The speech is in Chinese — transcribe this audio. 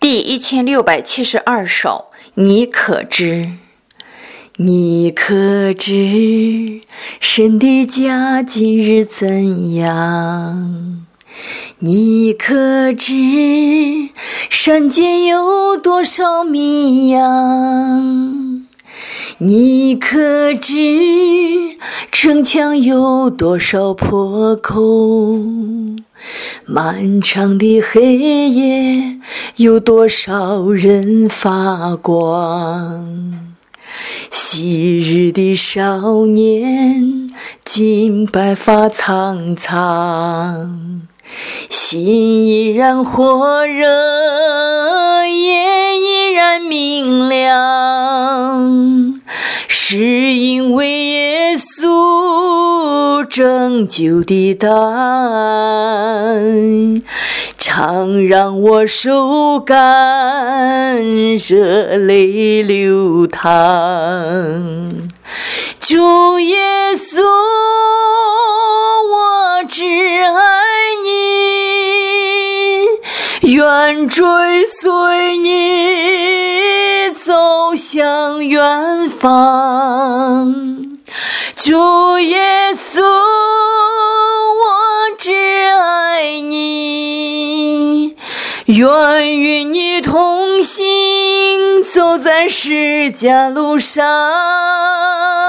第1672首，你可知？你可知神的家今日怎样？你可知山间有多少迷羊？你可知城墙有多少破口？漫长的黑夜有多少人发光？昔日的少年今白发苍苍，心依然火热，夜依然明亮，是因为耶稣拯救的大爱，常让我手感热泪流淌。主耶稣，我只爱你，愿追随你走向远方。主耶稣，我只爱你，愿与你同行，走在十架路上。